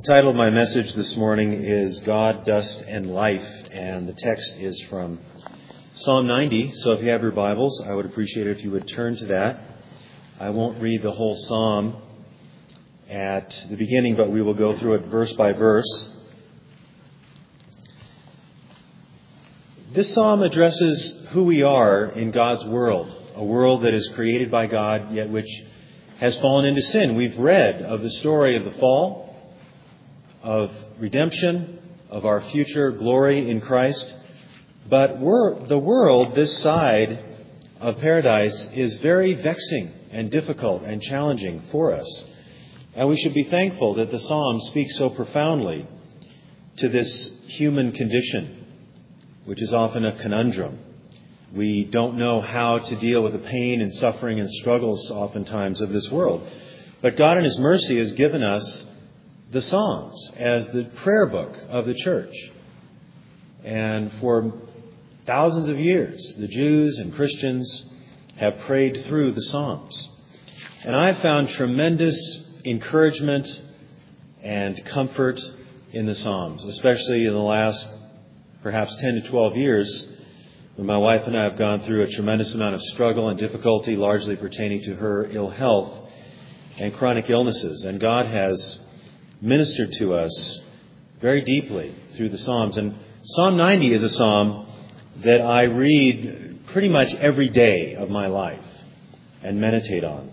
title of my message this morning is God, Dust, and Life, and the text is from Psalm 90. So if you have your Bibles, I would appreciate it if you would turn to that. I won't read the whole psalm at the beginning, but we will go through it verse by verse. This psalm addresses who we are in God's world, a world that is created by God, yet which has fallen into sin. We've read of the story of the fall, of redemption, of our future glory in Christ. But the world, this side of paradise, is very vexing and difficult and challenging for us. And we should be thankful that the psalm speaks so profoundly to this human condition, which is often a conundrum. We don't know how to deal with the pain and suffering and struggles oftentimes of this world. But God in His mercy has given us the Psalms as the prayer book of the church. And for thousands of years, the Jews and Christians have prayed through the Psalms. And I've found tremendous encouragement and comfort in the Psalms, especially in the last perhaps 10 to 12 years, when my wife and I have gone through a tremendous amount of struggle and difficulty, largely pertaining to her ill health and chronic illnesses. And God has ministered to us very deeply through the Psalms. And Psalm 90 is a psalm that I read pretty much every day of my life and meditate on.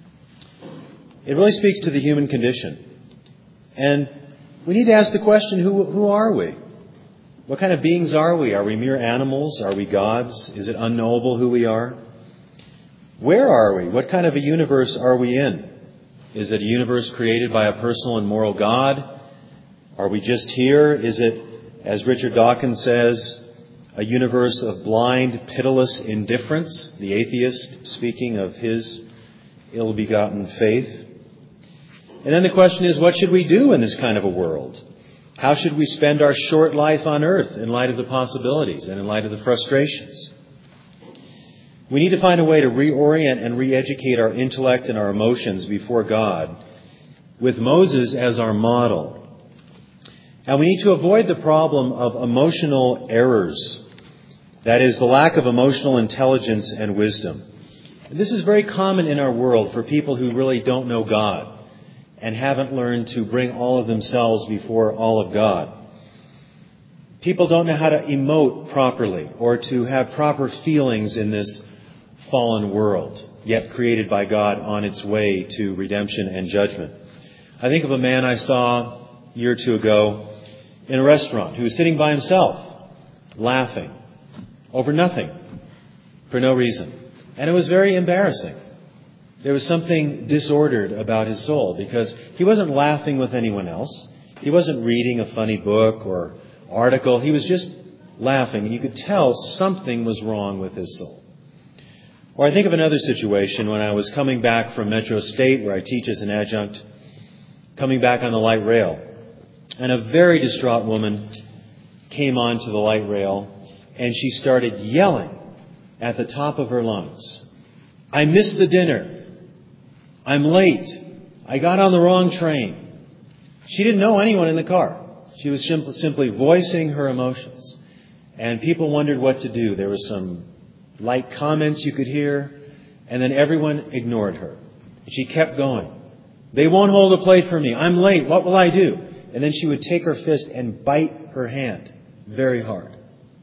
It really speaks to the human condition. And we need to ask the question, who are we? What kind of beings are we? Are we mere animals? Are we gods? Is it unknowable who we are? Where are we? What kind of a universe are we in? Is it a universe created by a personal and moral God? Are we just here? Is it, as Richard Dawkins says, a universe of blind, pitiless indifference? The atheist speaking of his ill-begotten faith. And then the question is, what should we do in this kind of a world? How should we spend our short life on earth in light of the possibilities and in light of the frustrations? We need to find a way to reorient and re-educate our intellect and our emotions before God, with Moses as our model. And we need to avoid the problem of emotional errors. That is, the lack of emotional intelligence and wisdom. And this is very common in our world for people who really don't know God and haven't learned to bring all of themselves before all of God. People don't know how to emote properly or to have proper feelings in this fallen world, yet created by God on its way to redemption and judgment. I think of a man I saw a year or two ago in a restaurant who was sitting by himself, laughing over nothing, for no reason. And it was very embarrassing. There was something disordered about his soul because he wasn't laughing with anyone else. He wasn't reading a funny book or article. He was just laughing, and you could tell something was wrong with his soul. Or I think of another situation when I was coming back from Metro State, where I teach as an adjunct, coming back on the light rail. And a very distraught woman came onto the light rail, and she started yelling at the top of her lungs, "I missed the dinner. I'm late. I got on the wrong train." She didn't know anyone in the car. She was simply voicing her emotions. And people wondered what to do. There were some light comments you could hear, and then everyone ignored her. She kept going. "They won't hold a plate for me. I'm late. What will I do?" And then she would take her fist and bite her hand very hard.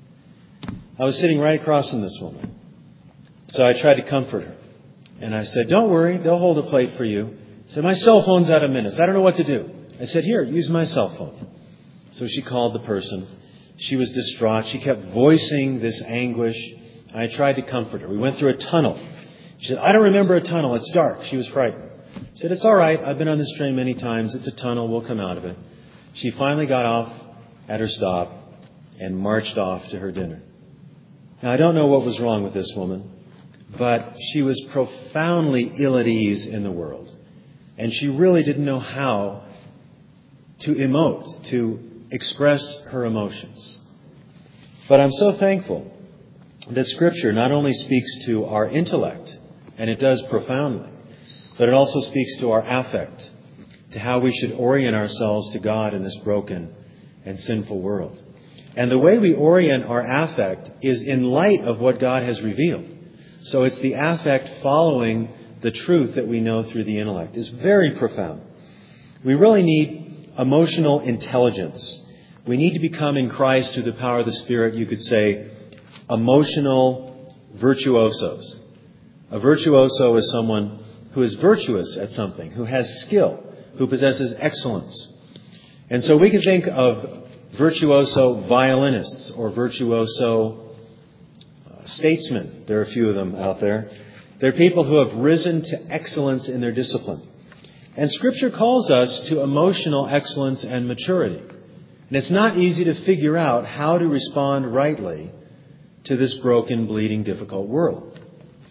I was sitting right across from this woman. So I tried to comfort her. And I said, "Don't worry, they'll hold a plate for you." She said, "My cell phone's out of minutes. I don't know what to do." I said, "Here, use my cell phone." So she called the person. She was distraught. She kept voicing this anguish. I tried to comfort her. We went through a tunnel. She said, "I don't remember a tunnel. It's dark." She was frightened. I said, "It's all right. I've been on this train many times. It's a tunnel. We'll come out of it." She finally got off at her stop and marched off to her dinner. Now, I don't know what was wrong with this woman, but she was profoundly ill at ease in the world. And she really didn't know how to emote, to express her emotions. But I'm so thankful that Scripture not only speaks to our intellect, and it does profoundly, but it also speaks to our affect, to how we should orient ourselves to God in this broken and sinful world. And the way we orient our affect is in light of what God has revealed. So it's the affect following the truth that we know through the intellect. It's very profound. We really need emotional intelligence. We need to become in Christ through the power of the Spirit, you could say, emotional virtuosos. A virtuoso is someone who is virtuous at something, who has skill, who possesses excellence. And so we can think of virtuoso violinists or virtuoso statesmen. There are a few of them out there. They're people who have risen to excellence in their discipline. And Scripture calls us to emotional excellence and maturity. And it's not easy to figure out how to respond rightly to this broken, bleeding, difficult world.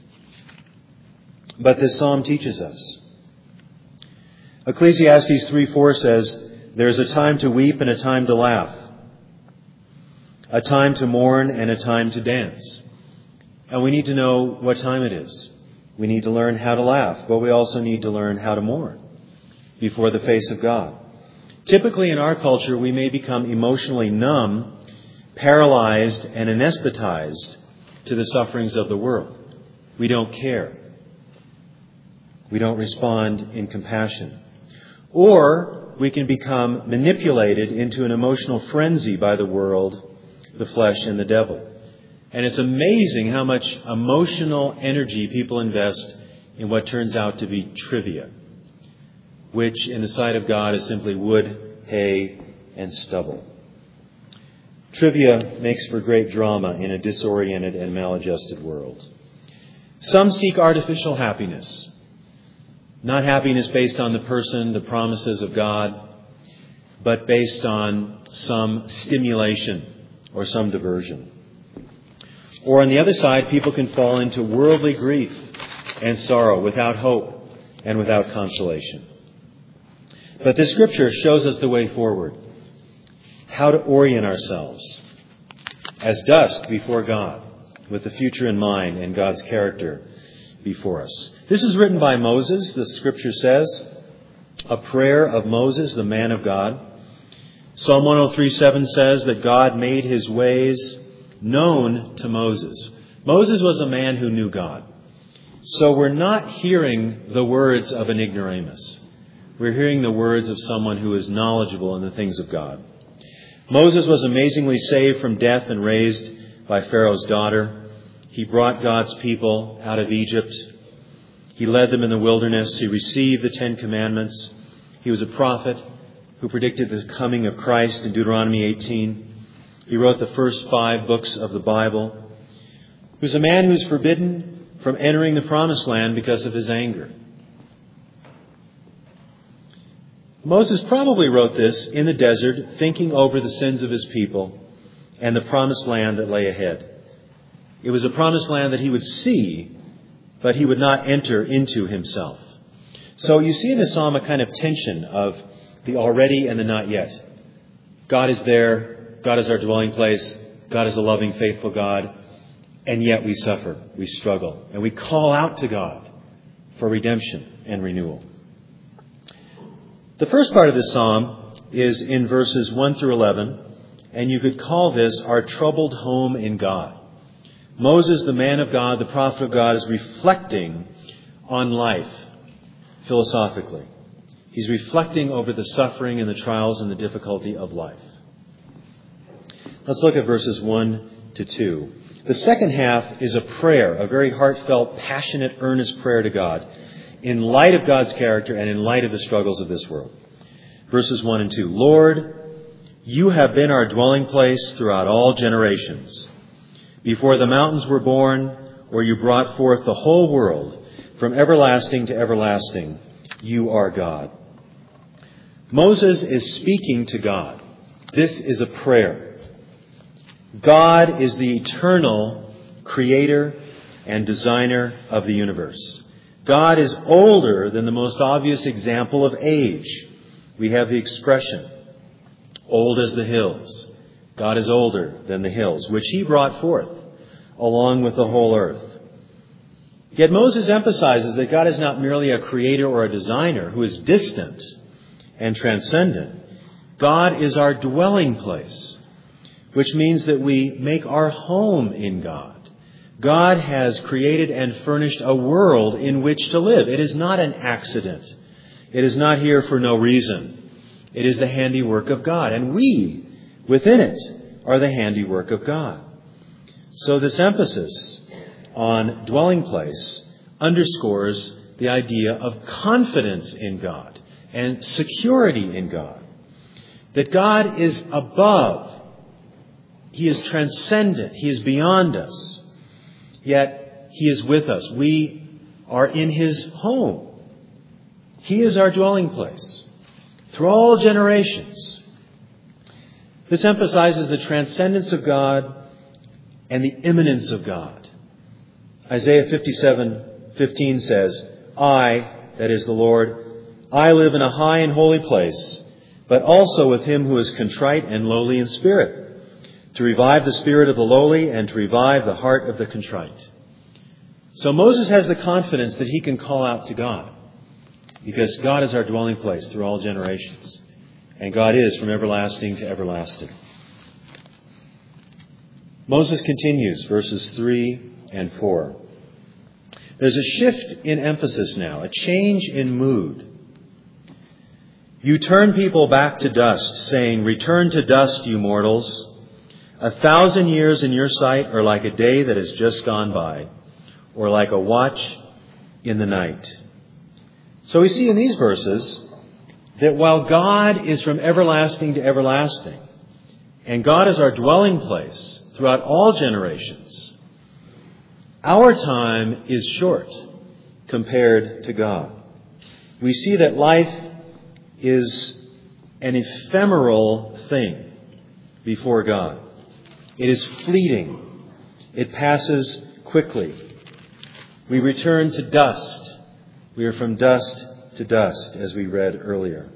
But this psalm teaches us. Ecclesiastes 3:4 says, "There's a time to weep and a time to laugh, a time to mourn and a time to dance." And we need to know what time it is. We need to learn how to laugh, but we also need to learn how to mourn before the face of God. Typically in our culture, we may become emotionally numb, paralyzed, and anesthetized to the sufferings of the world. We don't care. We don't respond in compassion. Or we can become manipulated into an emotional frenzy by the world, the flesh, and the devil. And it's amazing how much emotional energy people invest in what turns out to be trivia, which in the sight of God is simply wood, hay, and stubble. Trivia makes for great drama in a disoriented and maladjusted world. Some seek artificial happiness, not happiness based on the person, the promises of God, but based on some stimulation or some diversion. Or on the other side, people can fall into worldly grief and sorrow without hope and without consolation. But this Scripture shows us the way forward, how to orient ourselves as dust before God, with the future in mind and God's character before us. This is written by Moses, the Scripture says, a prayer of Moses, the man of God. Psalm 103:7 says that God made his ways known to Moses. Moses was a man who knew God. So we're not hearing the words of an ignoramus. We're hearing the words of someone who is knowledgeable in the things of God. Moses was amazingly saved from death and raised by Pharaoh's daughter. He brought God's people out of Egypt. He led them in the wilderness. He received the 10 Commandments. He was a prophet who predicted the coming of Christ in Deuteronomy 18. He wrote the first 5 books of the Bible. He was a man who was forbidden from entering the promised land because of his anger. Moses probably wrote this in the desert, thinking over the sins of his people and the promised land that lay ahead. It was a promised land that he would see, but he would not enter into himself. So you see in the psalm a kind of tension of the already and the not yet. God is there. God is our dwelling place. God is a loving, faithful God. And yet we suffer, we struggle, and we call out to God for redemption and renewal. The first part of this psalm is in verses 1 through 11, and you could call this our troubled home in God. Moses, the man of God, the prophet of God, is reflecting on life philosophically. He's reflecting over the suffering and the trials and the difficulty of life. Let's look at verses 1 to 2. The second half is a prayer, a very heartfelt, passionate, earnest prayer to God in light of God's character and in light of the struggles of this world. Verses 1 and 2. Lord, you have been our dwelling place throughout all generations. Before the mountains were born, or you brought forth the whole world, from everlasting to everlasting, you are God. Moses is speaking to God. This is a prayer. God is the eternal creator and designer of the universe. God is older than the most obvious example of age. We have the expression, old as the hills. God is older than the hills, which he brought forth along with the whole earth. Yet Moses emphasizes that God is not merely a creator or a designer who is distant. and transcendent. God is our dwelling place, which means that we make our home in God. God has created and furnished a world in which to live. It is not an accident. It is not here for no reason. It is the handiwork of God. And we, within it, are the handiwork of God. So this emphasis on dwelling place underscores the idea of confidence in God and security in God. That God is above. He is transcendent. He is beyond us. Yet He is with us. We are in His home. He is our dwelling place through all generations. This emphasizes the transcendence of God and the immanence of God. Isaiah 57:15 says, I, that is the Lord, I live in a high and holy place, but also with him who is contrite and lowly in spirit, to revive the spirit of the lowly and to revive the heart of the contrite. So Moses has the confidence that he can call out to God, because God is our dwelling place through all generations, and God is from everlasting to everlasting. Moses continues, verses 3 and 4. There's a shift in emphasis now, a change in mood. You turn people back to dust, saying, return to dust, you mortals. 1,000 years in your sight are like a day that has just gone by, or like a watch in the night. So we see in these verses that while God is from everlasting to everlasting, and God is our dwelling place throughout all generations, our time is short compared to God. We see that life is an ephemeral thing before God. It is fleeting. It passes quickly. We return to dust. We are from dust to dust, as we read earlier.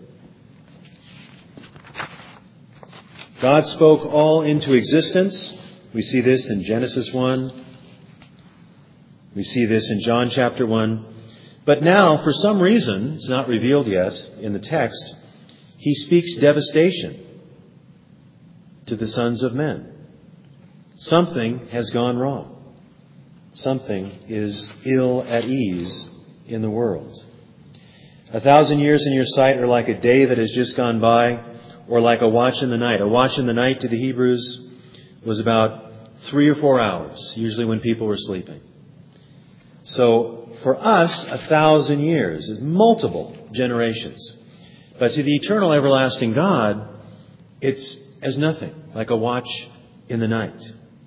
God spoke all into existence. We see this in Genesis 1. We see this in John chapter 1. But now, for some reason, it's not revealed yet in the text, He speaks devastation to the sons of men. Something has gone wrong. Something is ill at ease in the world. 1,000 years in your sight are like a day that has just gone by, or like a watch in the night. A watch in the night to the Hebrews was about 3 or 4 hours, usually when people were sleeping. So for us, 1,000 years is multiple generations. But to the eternal everlasting God, it's as nothing, like a watch in the night.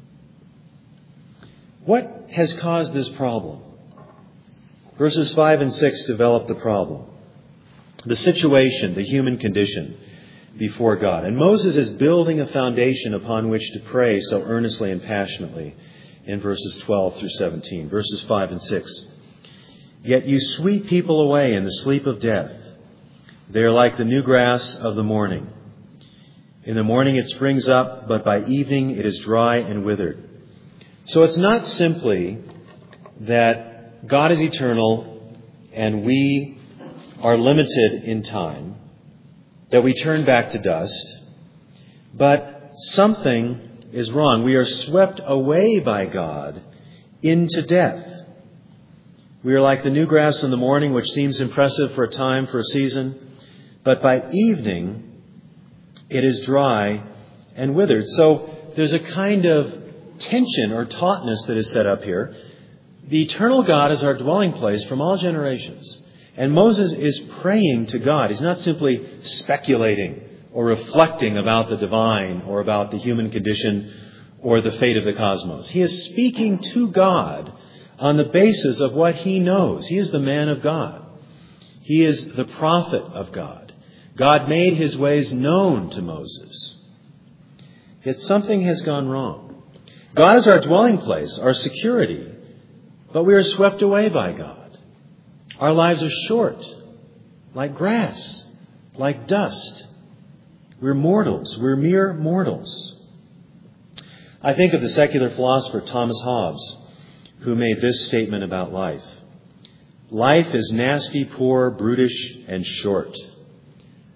What has caused this problem? Verses 5 and 6 develop the problem. The situation, the human condition before God. And Moses is building a foundation upon which to pray so earnestly and passionately in verses 12 through 17. Verses 5 and 6. Yet you sweep people away in the sleep of death. They are like the new grass of the morning. In the morning it springs up, but by evening it is dry and withered. So it's not simply that God is eternal and we are limited in time, that we turn back to dust, but something is wrong. We are swept away by God into death. We are like the new grass in the morning, which seems impressive for a time, for a season, but by evening it is dry and withered. So there's a kind of tension or tautness that is set up here. The eternal God is our dwelling place from all generations. And Moses is praying to God. He's not simply speculating or reflecting about the divine or about the human condition or the fate of the cosmos. He is speaking to God on the basis of what he knows. He is the man of God. He is the prophet of God. God made his ways known to Moses. Yet something has gone wrong. God is our dwelling place, our security, but we are swept away by God. Our lives are short, like grass, like dust. We're mortals. We're mere mortals. I think of the secular philosopher Thomas Hobbes, who made this statement about life. Life is nasty, poor, brutish, and short.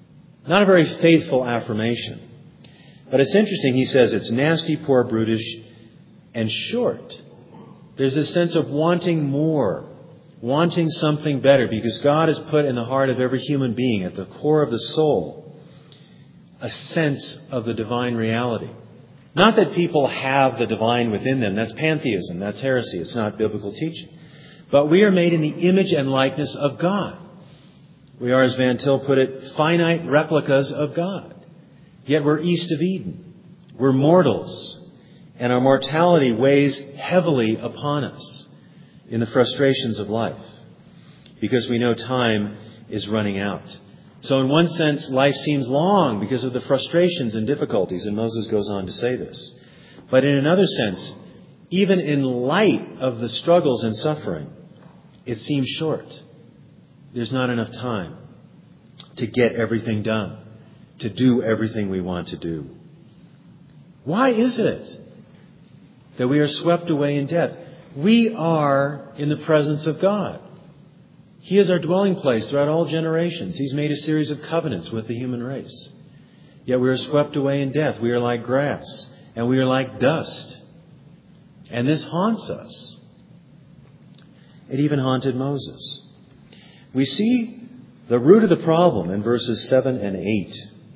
Not a very faithful affirmation. But it's interesting, he says it's nasty, poor, brutish, and short. There's this sense of wanting more, wanting something better, because God has put in the heart of every human being, at the core of the soul, a sense of the divine reality. Not that people have the divine within them. That's pantheism. That's heresy. It's not biblical teaching. But we are made in the image and likeness of God. We are, as Van Til put it, finite replicas of God. Yet we're east of Eden. We're mortals. And our mortality weighs heavily upon us in the frustrations of life, because we know time is running out. So in one sense, life seems long because of the frustrations and difficulties, and Moses goes on to say this. But in another sense, even in light of the struggles and suffering, it seems short. There's not enough time to get everything done, to do everything we want to do. Why is it that we are swept away in death? We are in the presence of God. He is our dwelling place throughout all generations. He's made a series of covenants with the human race. Yet we are swept away in death. We are like grass, and we are like dust. And this haunts us. It even haunted Moses. We see the root of the problem in verses 7 and 8.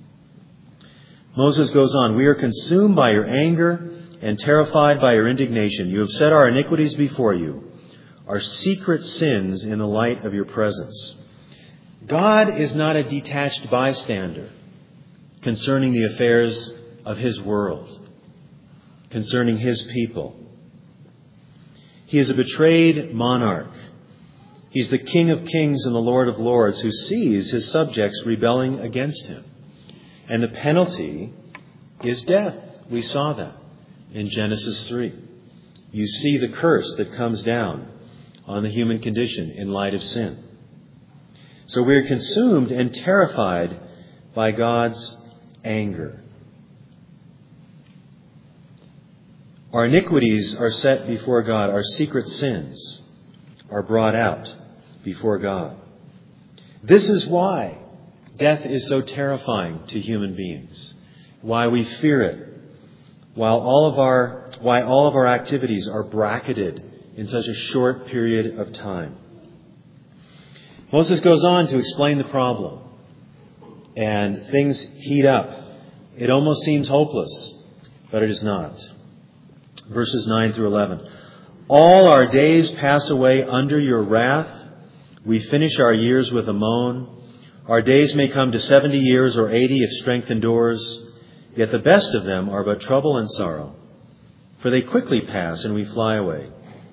Moses goes on, "We are consumed by your anger and terrified by your indignation. You have set our iniquities before you, our secret sins in the light of your presence." God is not a detached bystander concerning the affairs of His world, concerning His people. He is a betrayed monarch. He's the King of kings and the Lord of lords, who sees His subjects rebelling against Him. And the penalty is death. We saw that in Genesis 3. You see the curse that comes down on the human condition in light of sin. So we are consumed and terrified by God's anger. Our iniquities are set before God. Our secret sins are brought out before God. This is why death is so terrifying to human beings, why we fear it, why all of our activities are bracketed in such a short period of time. Moses goes on to explain the problem, and things heat up. It almost seems hopeless, but it is not. Verses 9 through 11. "All our days pass away under your wrath. We finish our years with a moan. Our days may come to 70 years or 80 if strength endures. Yet the best of them are but trouble and sorrow. For they quickly pass and we fly away.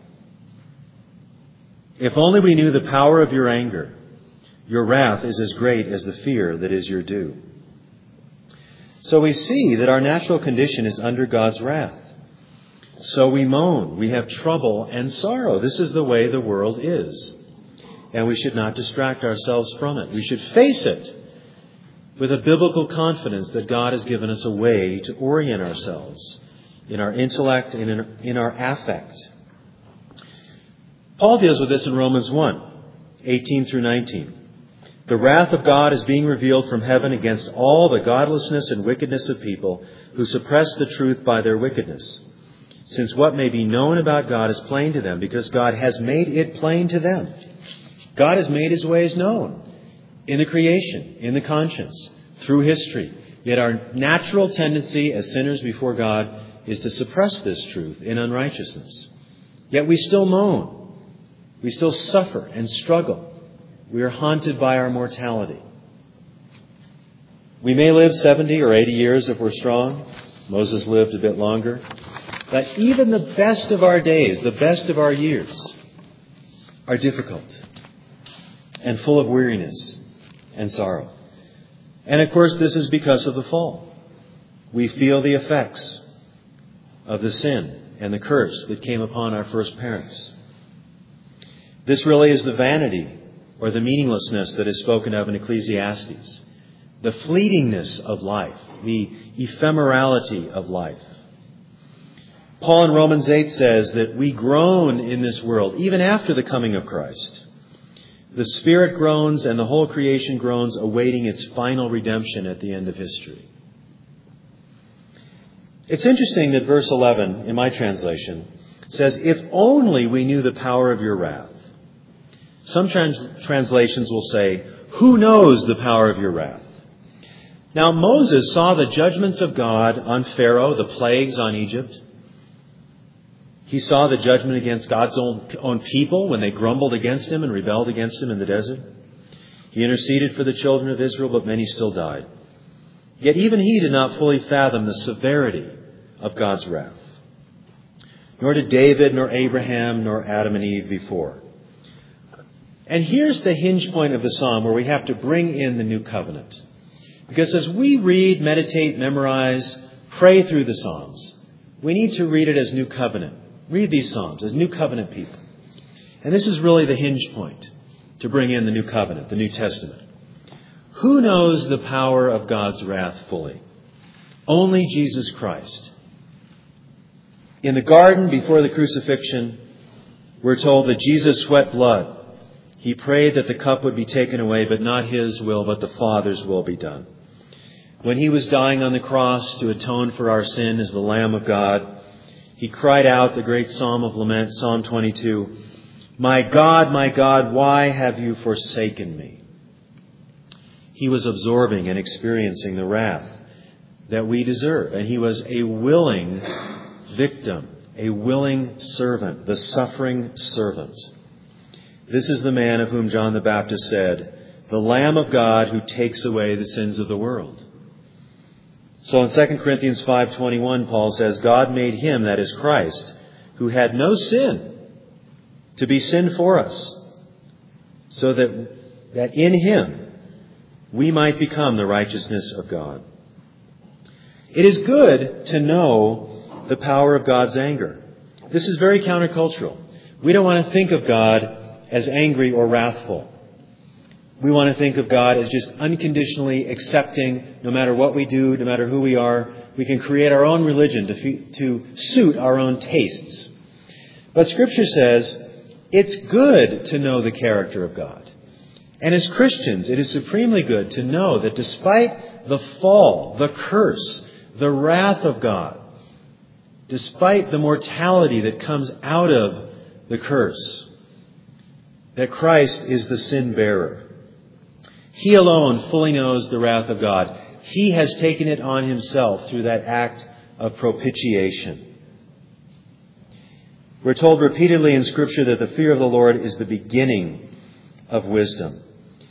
If only we knew the power of your anger. Your wrath is as great as the fear that is your due." So we see that our natural condition is under God's wrath. So we moan. We have trouble and sorrow. This is the way the world is. And we should not distract ourselves from it. We should face it with a biblical confidence that God has given us a way to orient ourselves in our intellect and in our affect. Paul deals with this in Romans 1, 18 through 19. "The wrath of God is being revealed from heaven against all the godlessness and wickedness of people who suppress the truth by their wickedness. Since what may be known about God is plain to them, because God has made it plain to them." God has made His ways known in the creation, in the conscience, through history. Yet our natural tendency as sinners before God is to suppress this truth in unrighteousness. Yet we still moan. We still suffer and struggle. We are haunted by our mortality. We may live 70 or 80 years if we're strong. Moses lived a bit longer. But even the best of our days, the best of our years, are difficult and full of weariness and sorrow. And of course, this is because of the fall. We feel the effects of the sin and the curse that came upon our first parents. This really is the vanity or the meaninglessness that is spoken of in Ecclesiastes. The fleetingness of life, the ephemerality of life. Paul in Romans 8 says that we groan in this world even after the coming of Christ. The Spirit groans and the whole creation groans, awaiting its final redemption at the end of history. It's interesting that verse 11, in my translation, says, if only we knew the power of your wrath. Some translations will say, who knows the power of your wrath? Now, Moses saw the judgments of God on Pharaoh, the plagues on Egypt. He saw the judgment against God's own people when they grumbled against him and rebelled against him in the desert. He interceded for the children of Israel, but many still died. Yet even he did not fully fathom the severity of God's wrath. Nor did David, nor Abraham, nor Adam and Eve before. And here's the hinge point of the psalm where we have to bring in the new covenant. Because as we read, meditate, memorize, pray through the Psalms, we need to read it as new covenant. Read these Psalms as new covenant people. And this is really the hinge point to bring in the new covenant, the New Testament. Who knows the power of God's wrath fully? Only Jesus Christ. In the garden before the crucifixion, we're told that Jesus sweat blood. He prayed that the cup would be taken away, but not his will, but the Father's will be done. When he was dying on the cross to atone for our sin as the Lamb of God, he cried out the great psalm of lament, Psalm 22, my God, why have you forsaken me? He was absorbing and experiencing the wrath that we deserve. And he was a willing victim, a willing servant, the suffering servant. This is the man of whom John the Baptist said, the Lamb of God who takes away the sins of the world. So in 2 Corinthians 5:21, Paul says, God made him, that is Christ, who had no sin, to be sin for us, so that in him we might become the righteousness of God. It is good to know the power of God's anger. This is very countercultural. We don't want to think of God as angry or wrathful. We want to think of God as just unconditionally accepting no matter what we do, no matter who we are. We can create our own religion to suit our own tastes. But Scripture says it's good to know the character of God. And as Christians, it is supremely good to know that despite the fall, the curse, the wrath of God, despite the mortality that comes out of the curse, that Christ is the sin bearer. He alone fully knows the wrath of God. He has taken it on himself through that act of propitiation. We're told repeatedly in Scripture that the fear of the Lord is the beginning of wisdom.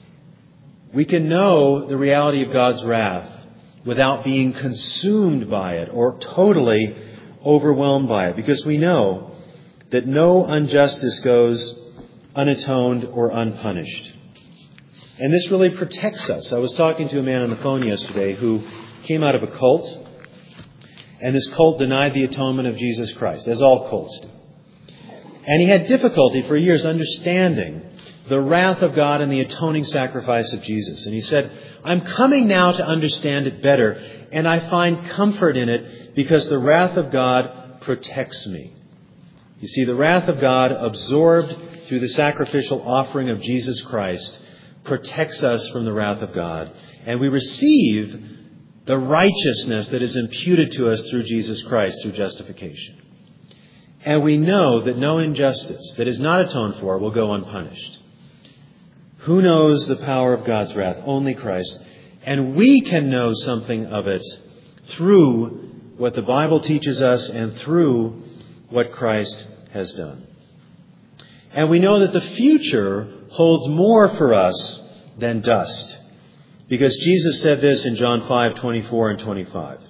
We can know the reality of God's wrath without being consumed by it or totally overwhelmed by it, because we know that no injustice goes unatoned or unpunished. And this really protects us. I was talking to a man on the phone yesterday who came out of a cult, and this cult denied the atonement of Jesus Christ, as all cults do. And he had difficulty for years understanding the wrath of God and the atoning sacrifice of Jesus. And he said, I'm coming now to understand it better, and I find comfort in it because the wrath of God protects me. You see, the wrath of God absorbed through the sacrificial offering of Jesus Christ protects us from the wrath of God. And we receive the righteousness that is imputed to us through Jesus Christ, through justification. And we know that no injustice that is not atoned for will go unpunished. Who knows the power of God's wrath? Only Christ. And we can know something of it through what the Bible teaches us and through what Christ has done. And we know that the future holds more for us than dust. Because Jesus said this in John 5:24 and 25.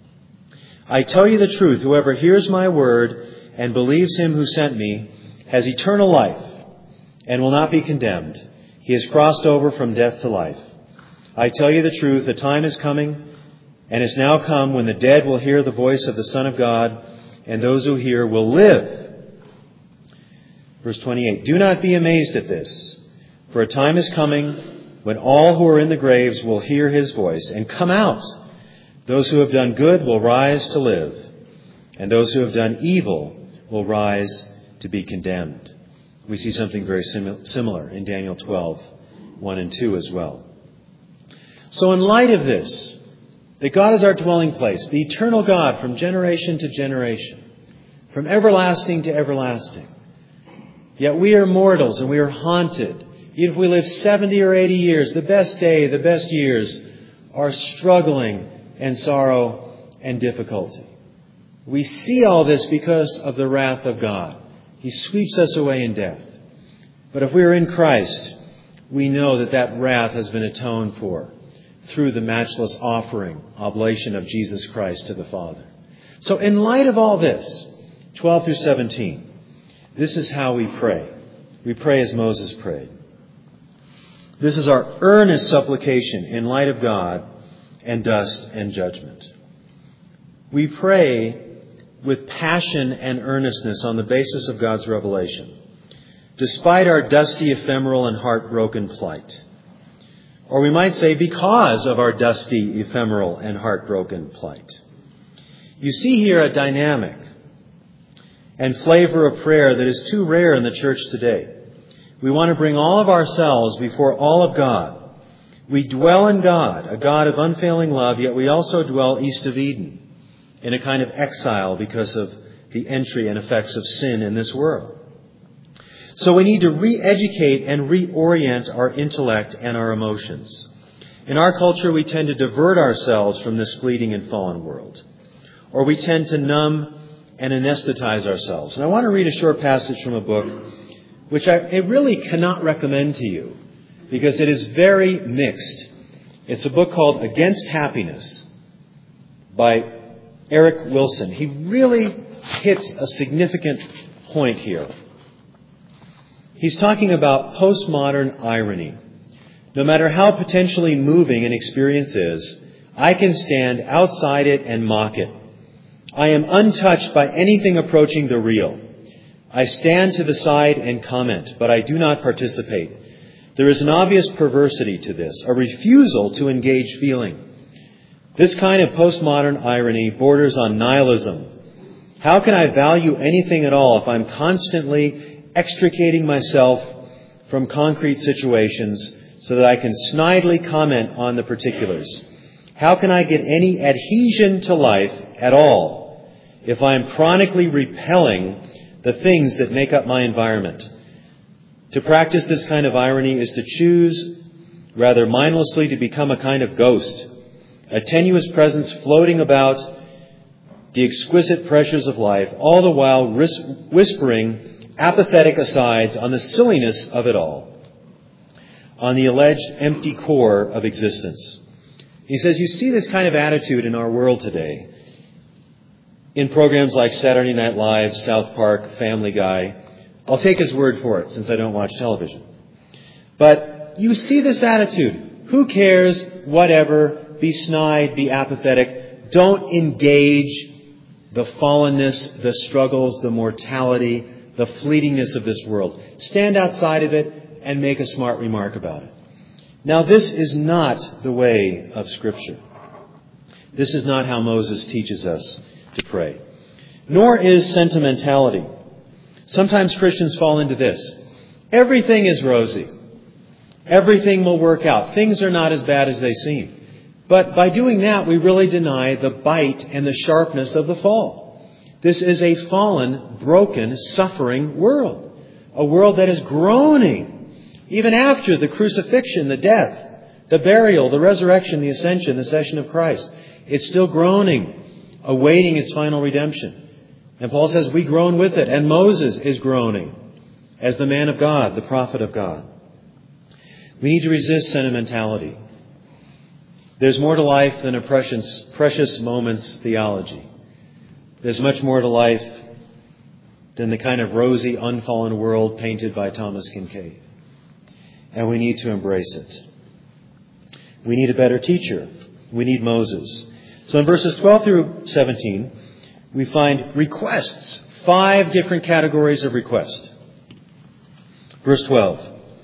I tell you the truth, whoever hears my word and believes him who sent me has eternal life and will not be condemned. He has crossed over from death to life. I tell you the truth, the time is coming and is now come when the dead will hear the voice of the Son of God, and those who hear will live. Verse 28, do not be amazed at this, for a time is coming when all who are in the graves will hear his voice and come out. Those who have done good will rise to live, and those who have done evil will rise to be condemned. We see something very similar in Daniel 12, 1 and 2 as well. So in light of this, that God is our dwelling place, the eternal God from generation to generation, from everlasting to everlasting, yet we are mortals and we are haunted. Even if we live 70 or 80 years, the best day, the best years are struggling and sorrow and difficulty. We see all this because of the wrath of God. He sweeps us away in death. But if we are in Christ, we know that that wrath has been atoned for through the matchless offering, oblation of Jesus Christ to the Father. So in light of all this, 12 through 17, this is how we pray. We pray as Moses prayed. This is our earnest supplication in light of God and dust and judgment. We pray with passion and earnestness on the basis of God's revelation, despite our dusty, ephemeral, and heartbroken plight. Or we might say because of our dusty, ephemeral, and heartbroken plight. You see here a dynamic and flavor of prayer that is too rare in the church today. We want to bring all of ourselves before all of God. We dwell in God, a God of unfailing love, yet we also dwell east of Eden, in a kind of exile because of the entry and effects of sin in this world. So we need to re-educate and reorient our intellect and our emotions. In our culture, we tend to divert ourselves from this fleeting and fallen world. Or we tend to numb and anesthetize ourselves. And I want to read a short passage from a book which I really cannot recommend to you because it is very mixed. It's a book called Against Happiness by Eric Wilson. He really hits a significant point here. He's talking about postmodern irony. No matter how potentially moving an experience is, I can stand outside it and mock it. I am untouched by anything approaching the real. I stand to the side and comment, but I do not participate. There is an obvious perversity to this, a refusal to engage feeling. This kind of postmodern irony borders on nihilism. How can I value anything at all if I'm constantly extricating myself from concrete situations so that I can snidely comment on the particulars? How can I get any adhesion to life at all if I'm chronically repelling the things that make up my environment? To practice this kind of irony is to choose, rather mindlessly, to become a kind of ghost, a tenuous presence floating about the exquisite pressures of life, all the while whispering apathetic asides on the silliness of it all, on the alleged empty core of existence. He says, you see this kind of attitude in our world today in programs like Saturday Night Live, South Park, Family Guy. I'll take his word for it since I don't watch television. But you see this attitude. Who cares? Whatever. Be snide, be apathetic. Don't engage the fallenness, the struggles, the mortality, the fleetingness of this world. Stand outside of it and make a smart remark about it. Now, this is not the way of Scripture. This is not how Moses teaches us to pray. Nor is sentimentality. Sometimes Christians fall into this. Everything is rosy. Everything will work out. Things are not as bad as they seem. But by doing that, we really deny the bite and the sharpness of the fall. This is a fallen, broken, suffering world. A world that is groaning. Even after the crucifixion, the death, the burial, the resurrection, the ascension, the session of Christ. It's still groaning, awaiting its final redemption. And Paul says we groan with it. And Moses is groaning as the man of God, the prophet of God. We need to resist sentimentality. There's more to life than a precious moments theology. There's much more to life than the kind of rosy, unfallen world painted by Thomas Kinkade. And we need to embrace it. We need a better teacher. We need Moses. So in verses 12 through 17, we find requests. 5 different categories of request. Verse 12.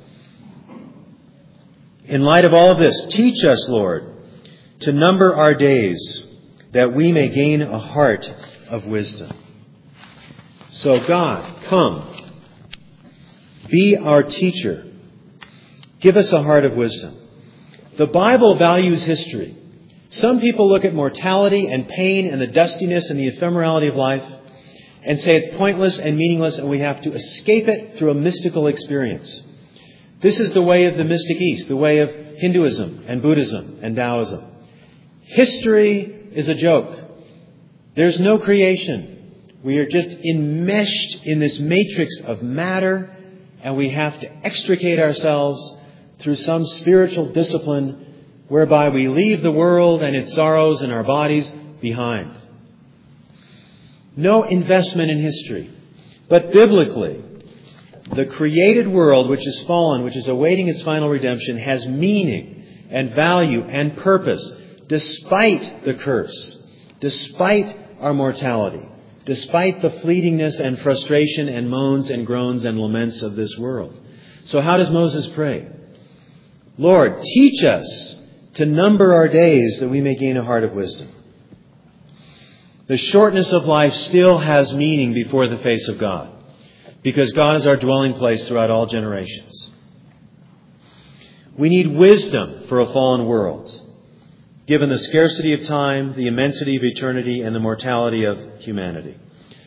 In light of all of this, teach us, Lord, to number our days, that we may gain a heart of wisdom. So God, come. Be our teacher. Give us a heart of wisdom. The Bible values history. Some people look at mortality and pain and the dustiness and the ephemerality of life and say it's pointless and meaningless and we have to escape it through a mystical experience. This is the way of the mystic East, the way of Hinduism and Buddhism and Taoism. History is a joke. There's no creation. We are just enmeshed in this matrix of matter, and we have to extricate ourselves through some spiritual discipline whereby we leave the world and its sorrows and our bodies behind. No investment in history. But biblically, the created world which is fallen, which is awaiting its final redemption, has meaning and value and purpose despite the curse, despite our mortality, despite the fleetingness and frustration and moans and groans and laments of this world. So how does Moses pray? Lord, teach us to number our days that we may gain a heart of wisdom. The shortness of life still has meaning before the face of God, because God is our dwelling place throughout all generations. We need wisdom for a fallen world, given the scarcity of time, the immensity of eternity, and the mortality of humanity.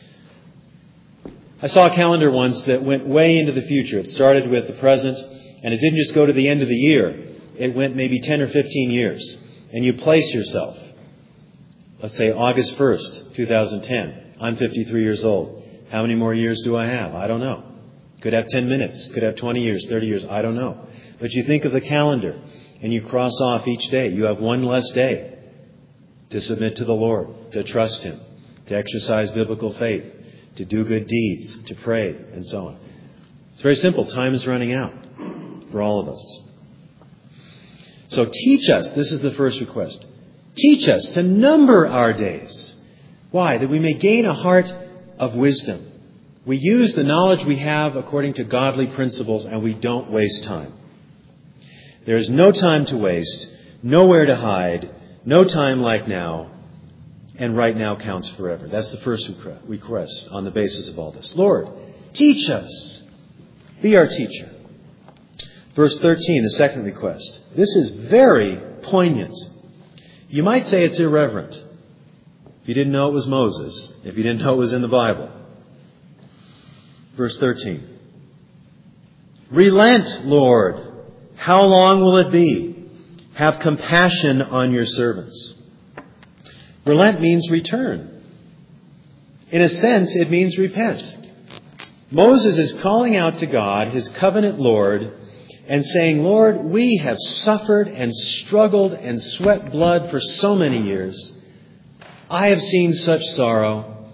I saw a calendar once that went way into the future. It started with the present, and it didn't just go to the end of the year. It went maybe 10 or 15 years. And you place yourself. Let's say August 1st, 2010. I'm 53 years old. How many more years do I have? I don't know. Could have 10 minutes. Could have 20 years, 30 years. I don't know. But you think of the calendar and you cross off each day. You have one less day to submit to the Lord, to trust Him, to exercise biblical faith, to do good deeds, to pray, and so on. It's very simple. Time is running out for all of us. So teach us. This is the first request. Teach us to number our days. Why? That we may gain a heart of wisdom. We use the knowledge we have according to godly principles, and we don't waste time. There is no time to waste, nowhere to hide, no time like now, and right now counts forever. That's the first request on the basis of all this. Lord, teach us. Be our teacher. Verse 13, the second request. This is very poignant. You might say it's irreverent. If you didn't know it was Moses, if you didn't know it was in the Bible. Verse 13. Relent, Lord. How long will it be? Have compassion on your servants. Relent means return. In a sense, it means repent. Moses is calling out to God, his covenant Lord, and saying, Lord, we have suffered and struggled and sweat blood for so many years. I have seen such sorrow.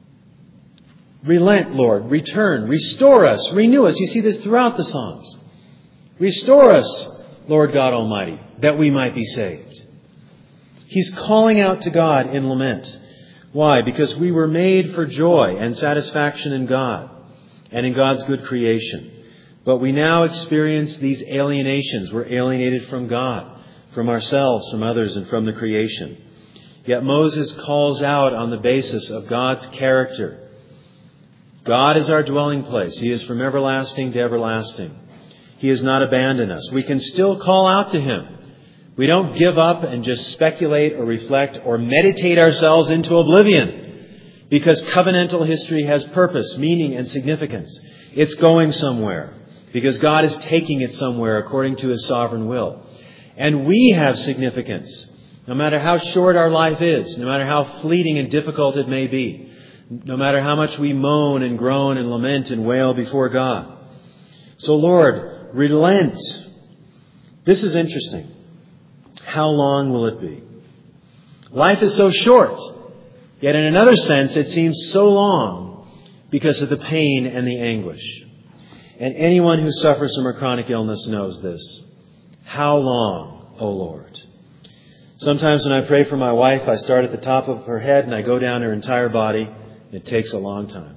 Relent, Lord. Return. Restore us. Renew us. You see this throughout the Psalms. Restore us, Lord God Almighty, that we might be saved. He's calling out to God in lament. Why? Because we were made for joy and satisfaction in God and in God's good creation. But we now experience these alienations. We're alienated from God, from ourselves, from others, and from the creation. Yet Moses calls out on the basis of God's character. God is our dwelling place. He is from everlasting to everlasting. He has not abandoned us. We can still call out to Him. We don't give up and just speculate or reflect or meditate ourselves into oblivion, because covenantal history has purpose, meaning, and significance. It's going somewhere because God is taking it somewhere according to His sovereign will. And we have significance, no matter how short our life is, no matter how fleeting and difficult it may be, no matter how much we moan and groan and lament and wail before God. So, Lord, relent. This is interesting. How long will it be? Life is so short, yet in another sense it seems so long because of the pain and the anguish. And anyone who suffers from a chronic illness knows this. How long, O Lord? Sometimes when I pray for my wife, I start at the top of her head and I go down her entire body. It takes a long time.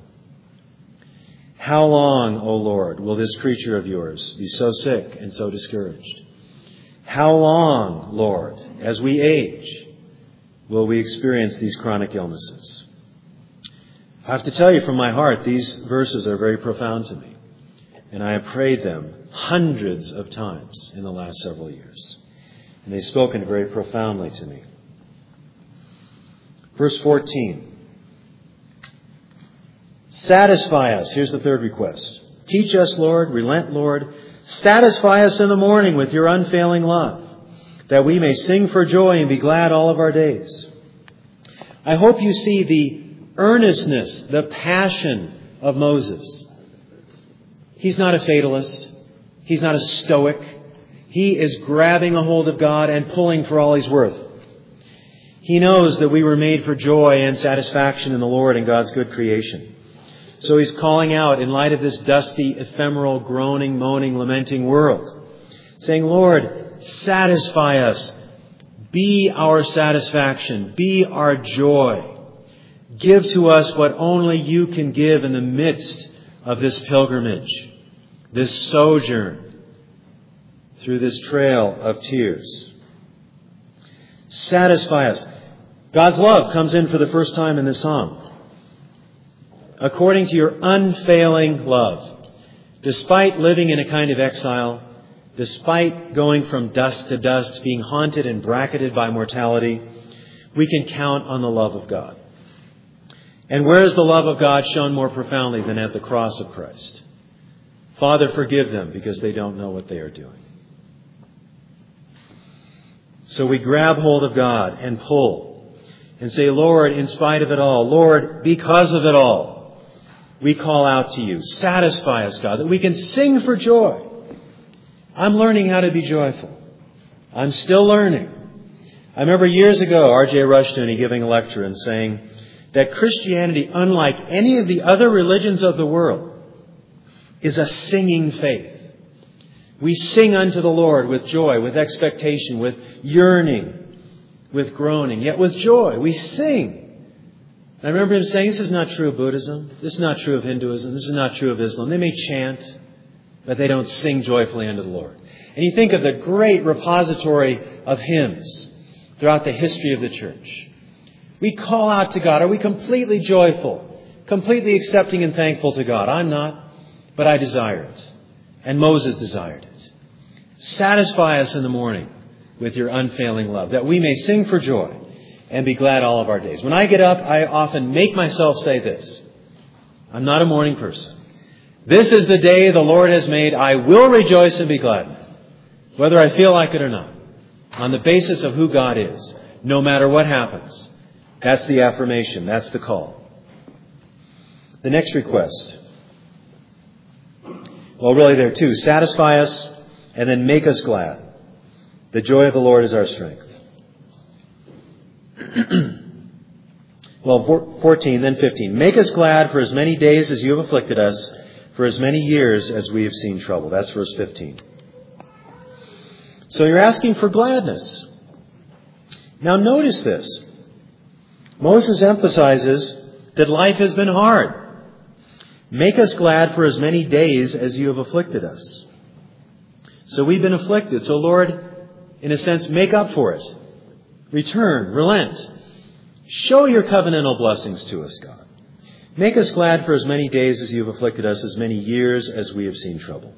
How long, O Lord, will this creature of yours be so sick and so discouraged? How long, Lord, as we age, will we experience these chronic illnesses? I have to tell you from my heart, these verses are very profound to me. And I have prayed them hundreds of times in the last several years. And they've spoken very profoundly to me. Verse 14. Satisfy us. Here's the third request. Teach us, Lord. Relent, Lord. Satisfy us in the morning with your unfailing love, that we may sing for joy and be glad all of our days. I hope you see the earnestness, the passion of Moses. He's not a fatalist. He's not a stoic. He is grabbing a hold of God and pulling for all he's worth. He knows that we were made for joy and satisfaction in the Lord and God's good creation. So he's calling out in light of this dusty, ephemeral, groaning, moaning, lamenting world, saying, Lord, satisfy us. Be our satisfaction. Be our joy. Give to us what only you can give in the midst of this pilgrimage, this sojourn through this trail of tears. Satisfy us. God's love comes in for the first time in this psalm. According to your unfailing love, despite living in a kind of exile, despite going from dust to dust, being haunted and bracketed by mortality, we can count on the love of God. And where is the love of God shown more profoundly than at the cross of Christ? Father, forgive them because they don't know what they are doing. So we grab hold of God and pull and say, Lord, in spite of it all, Lord, because of it all, we call out to you. Satisfy us, God, that we can sing for joy. I'm learning how to be joyful. I'm still learning. I remember years ago, R.J. Rushdoony giving a lecture and saying that Christianity, unlike any of the other religions of the world, is a singing faith. We sing unto the Lord with joy, with expectation, with yearning, with groaning, yet with joy. We sing. And I remember him saying, this is not true of Buddhism. This is not true of Hinduism. This is not true of Islam. They may chant, but they don't sing joyfully unto the Lord. And you think of the great repository of hymns throughout the history of the church. We call out to God. Are we completely joyful, completely accepting and thankful to God? I'm not, but I desire it. And Moses desired it. Satisfy us in the morning with your unfailing love, that we may sing for joy and be glad all of our days. When I get up, I often make myself say this. I'm not a morning person. This is the day the Lord has made. I will rejoice and be glad in it, whether I feel like it or not, on the basis of who God is, no matter what happens. That's the affirmation. That's the call. The next request. Well, really there are two. Satisfy us and then make us glad. The joy of the Lord is our strength. Well, 14, then 15. Make us glad for as many days as you have afflicted us, for as many years as we have seen trouble. That's verse 15. So you're asking for gladness. Now notice this. Moses emphasizes that life has been hard. Make us glad for as many days as you have afflicted us. So we've been afflicted. So Lord, in a sense, make up for it. Return, relent. Show your covenantal blessings to us, God. Make us glad for as many days as you have afflicted us, as many years as we have seen trouble.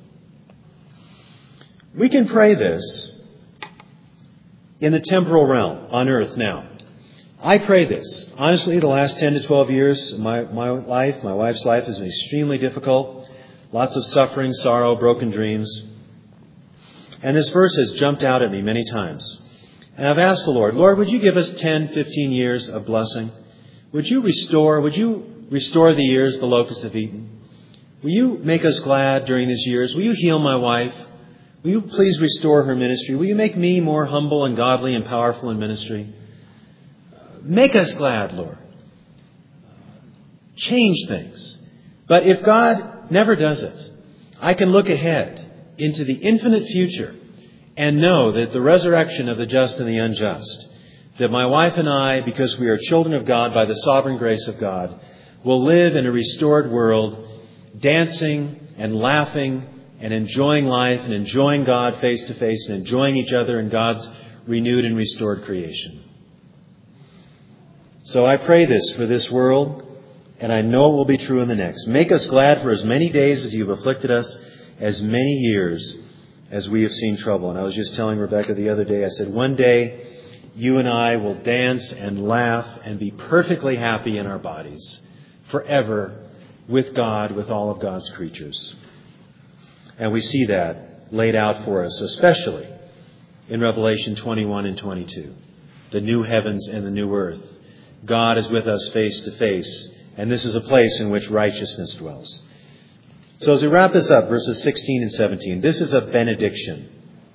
We can pray this in the temporal realm, on earth now. I pray this. Honestly, the last 10 to 12 years, my wife's life has been extremely difficult. Lots of suffering, sorrow, broken dreams. And this verse has jumped out at me many times. And I've asked the Lord, would you give us 10, 15 years of blessing? Would you restore the years the locusts have eaten? Will you make us glad during these years? Will you heal my wife? Will you please restore her ministry? Will you make me more humble and godly and powerful in ministry? Make us glad, Lord. Change things. But if God never does it, I can look ahead into the infinite future and know that the resurrection of the just and the unjust, that my wife and I, because we are children of God by the sovereign grace of God, will live in a restored world, dancing and laughing and enjoying life and enjoying God face to face and enjoying each other in God's renewed and restored creation. So I pray this for this world, and I know it will be true in the next. Make us glad for as many days as you have afflicted us, as many years as we have seen trouble. And I was just telling Rebecca the other day, I said, one day you and I will dance and laugh and be perfectly happy in our bodies forever with God, with all of God's creatures. And we see that laid out for us, especially in Revelation 21 and 22. The new heavens and the new earth. God is with us face to face, and this is a place in which righteousness dwells. So as we wrap this up, verses 16 and 17, this is a benediction.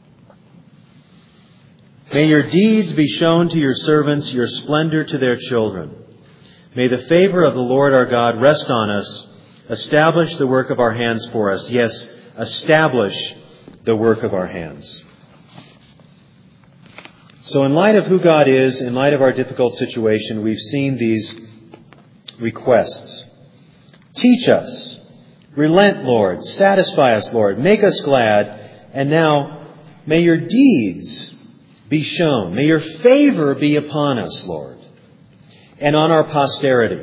May your deeds be shown to your servants, your splendor to their children. May the favor of the Lord our God rest on us. Establish the work of our hands for us. Yes, establish the work of our hands. So in light of who God is, in light of our difficult situation, we've seen these requests. Teach us. Relent, Lord. Satisfy us, Lord. Make us glad. And now, may your deeds be shown. May your favor be upon us, Lord, and on our posterity.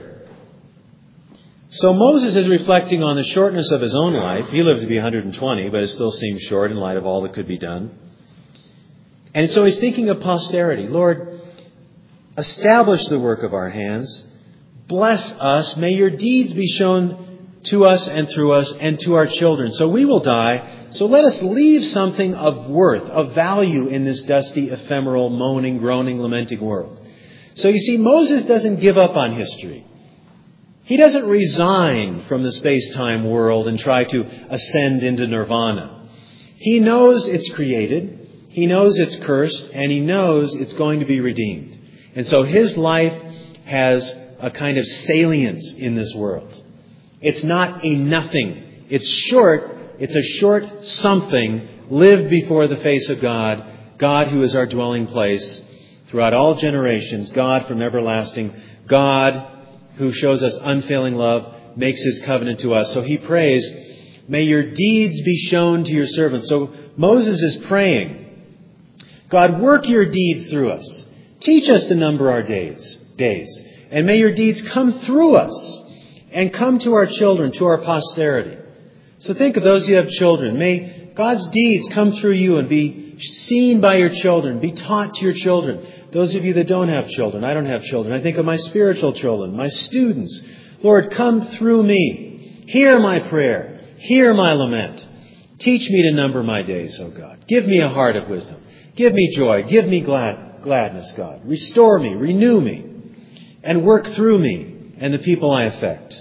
So Moses is reflecting on the shortness of his own life. He lived to be 120, but it still seems short in light of all that could be done. And so he's thinking of posterity. Lord, establish the work of our hands. Bless us. May your deeds be shown to us and through us and to our children. So we will die. So let us leave something of worth, of value in this dusty, ephemeral, moaning, groaning, lamenting world. So you see, Moses doesn't give up on history. He doesn't resign from the space-time world and try to ascend into nirvana. He knows it's created. He knows it's cursed, and he knows it's going to be redeemed. And so his life has a kind of salience in this world. It's not a nothing. It's short. It's a short something lived before the face of God, God who is our dwelling place throughout all generations, God from everlasting, God who shows us unfailing love, makes his covenant to us. So he prays, may your deeds be shown to your servants. So Moses is praying, God, work your deeds through us. Teach us to number our days. And may your deeds come through us and come to our children, to our posterity. So think of those who have children. May God's deeds come through you and be seen by your children, be taught to your children. Those of you that don't have children, I don't have children. I think of my spiritual children, my students. Lord, come through me. Hear my prayer. Hear my lament. Teach me to number my days, O God. Give me a heart of wisdom. Give me joy. Give me gladness, God. Restore me. Renew me. And work through me and the people I affect.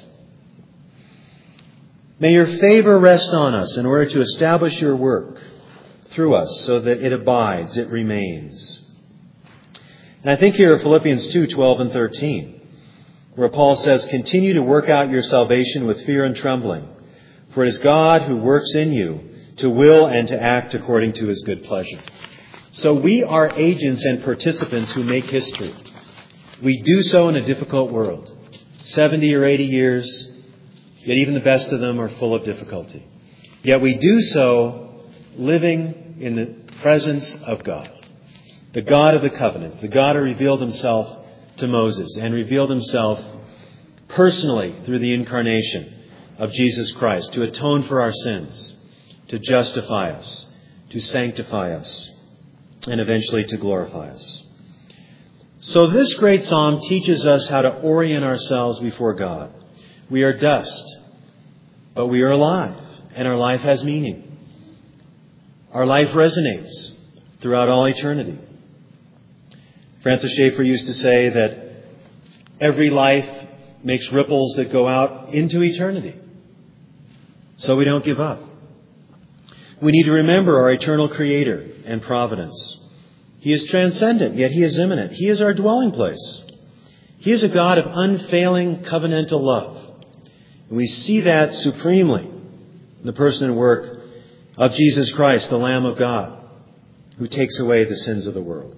May your favor rest on us in order to establish your work through us so that it abides, it remains. And I think here of Philippians 2:12 and 13, where Paul says, continue to work out your salvation with fear and trembling, for it is God who works in you to will and to act according to his good pleasure. So we are agents and participants who make history. We do so in a difficult world. 70 or 80 years, yet even the best of them are full of difficulty. Yet we do so living in the presence of God, the God of the covenants, the God who revealed himself to Moses and revealed himself personally through the incarnation of Jesus Christ to atone for our sins, to justify us, to sanctify us, and eventually to glorify us. So this great psalm teaches us how to orient ourselves before God. We are dust, but we are alive, and our life has meaning. Our life resonates throughout all eternity. Francis Schaeffer used to say that every life makes ripples that go out into eternity. So we don't give up. We need to remember our eternal Creator and providence. He is transcendent, yet he is immanent. He is our dwelling place. He is a God of unfailing covenantal love. And we see that supremely in the person and work of Jesus Christ, the Lamb of God, who takes away the sins of the world.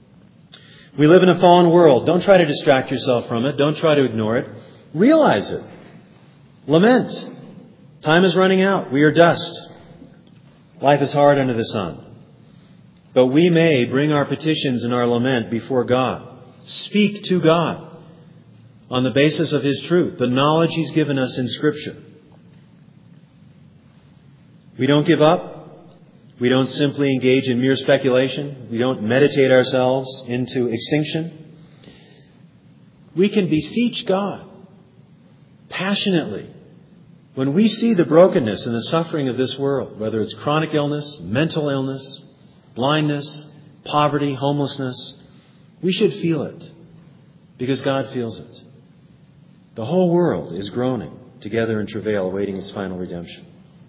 We live in a fallen world. Don't try to distract yourself from it. Don't try to ignore it. Realize it. Lament. Time is running out. We are dust. Life is hard under the sun. But we may bring our petitions and our lament before God. Speak to God on the basis of his truth, the knowledge he's given us in Scripture. We don't give up. We don't simply engage in mere speculation. We don't meditate ourselves into extinction. We can beseech God passionately when we see the brokenness and the suffering of this world, whether it's chronic illness, mental illness, blindness, poverty, homelessness. We should feel it because God feels it. The whole world is groaning together in travail, awaiting its final redemption.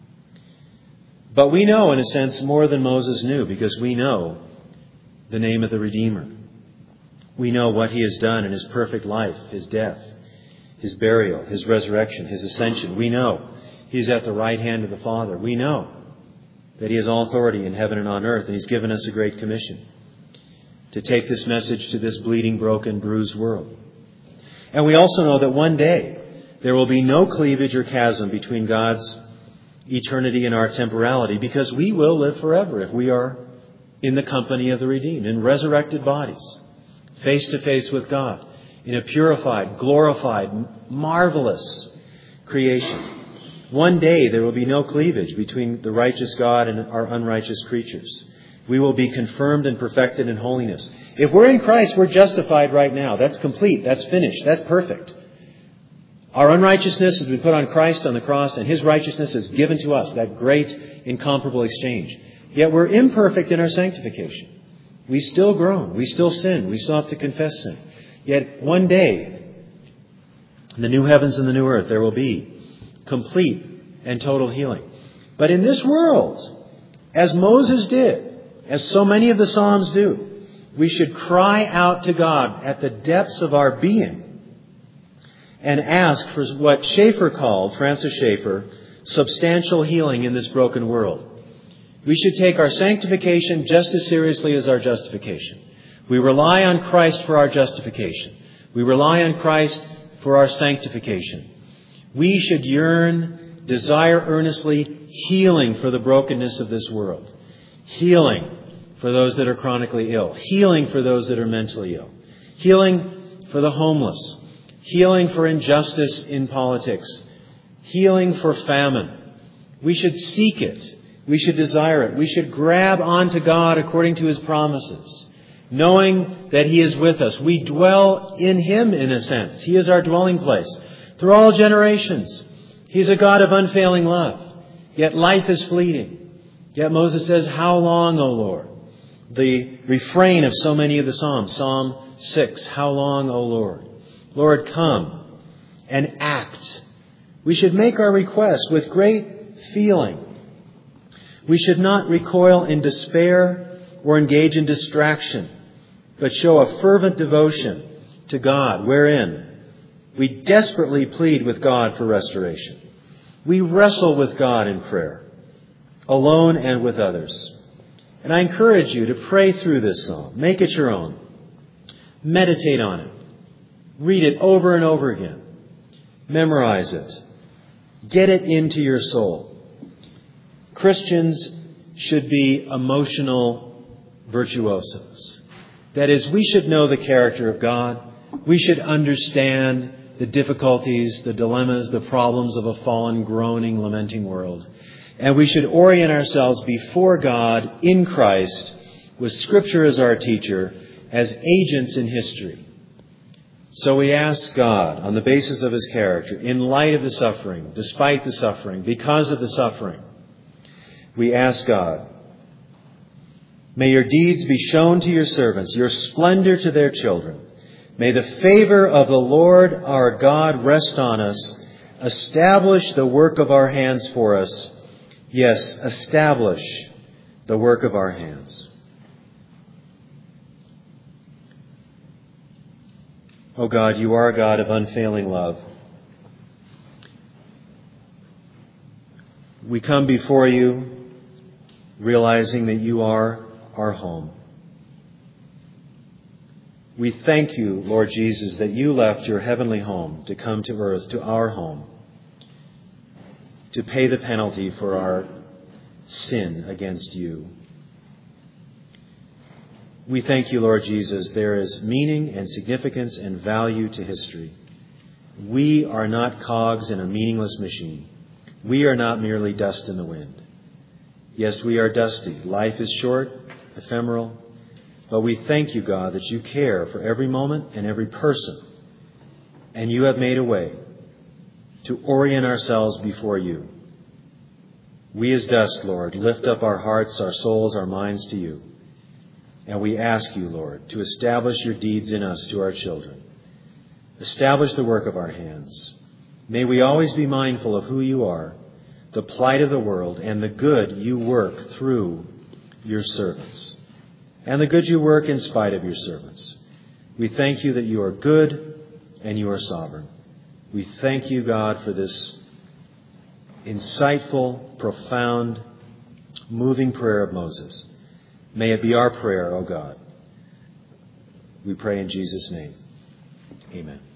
But we know, in a sense, more than Moses knew, because we know the name of the Redeemer. We know what He has done in His perfect life, His death, His burial, His resurrection, His ascension. We know He's at the right hand of the Father. We know that He has all authority in heaven and on earth, and He's given us a great commission to take this message to this bleeding, broken, bruised world. And we also know that one day there will be no cleavage or chasm between God's eternity and our temporality, because we will live forever if we are in the company of the redeemed, in resurrected bodies, face to face with God, in a purified, glorified, marvelous creation. One day there will be no cleavage between the righteous God and our unrighteous creatures. We will be confirmed and perfected in holiness. If we're in Christ, we're justified right now. That's complete. That's finished. That's perfect. Our unrighteousness has been put on Christ on the cross, and His righteousness is given to us, that great, incomparable exchange. Yet we're imperfect in our sanctification. We still groan. We still sin. We still have to confess sin. Yet one day, in the new heavens and the new earth, there will be complete and total healing. But in this world, as Moses did, as so many of the Psalms do, we should cry out to God at the depths of our being and ask for what Schaeffer called, Francis Schaeffer, substantial healing in this broken world. We should take our sanctification just as seriously as our justification. We rely on Christ for our justification. We rely on Christ for our sanctification. We should yearn, desire earnestly healing for the brokenness of this world. Healing for those that are chronically ill. Healing for those that are mentally ill. Healing for the homeless. Healing for injustice in politics. Healing for famine. We should seek it. We should desire it. We should grab onto God according to His promises, knowing that He is with us. We dwell in Him in a sense. He is our dwelling place through all generations. He's a God of unfailing love. Yet life is fleeting. Yet Moses says, "How long, O Lord?" The refrain of so many of the Psalms, Psalm 6, "How long, O Lord?" Lord, come and act. We should make our requests with great feeling. We should not recoil in despair or engage in distraction, but show a fervent devotion to God, wherein we desperately plead with God for restoration. We wrestle with God in prayer, alone and with others. And I encourage you to pray through this psalm. Make it your own. Meditate on it. Read it over and over again. Memorize it. Get it into your soul. Christians should be emotional virtuosos. That is, we should know the character of God. We should understand the difficulties, the dilemmas, the problems of a fallen, groaning, lamenting world. And we should orient ourselves before God in Christ, with Scripture as our teacher, as agents in history. So we ask God, on the basis of His character, in light of the suffering, despite the suffering, because of the suffering, we ask God, may your deeds be shown to your servants, your splendor to their children. May the favor of the Lord our God rest on us. Establish the work of our hands for us. Yes, establish the work of our hands. O God, you are a God of unfailing love. We come before you realizing that you are our home. We thank you, Lord Jesus, that you left your heavenly home to come to earth, to our home, to pay the penalty for our sin against you. We thank you, Lord Jesus, there is meaning and significance and value to history. We are not cogs in a meaningless machine. We are not merely dust in the wind. Yes, we are dusty. Life is short, ephemeral. But we thank you, God, that you care for every moment and every person. And you have made a way to orient ourselves before you. We as dust, Lord, lift up our hearts, our souls, our minds to you. And we ask you, Lord, to establish your deeds in us to our children. Establish the work of our hands. May we always be mindful of who you are, the plight of the world, and the good you work through your servants, and the good you work in spite of your servants. We thank you that you are good and you are sovereign. We thank you, God, for this insightful, profound, moving prayer of Moses. May it be our prayer, O God. We pray in Jesus' name. Amen.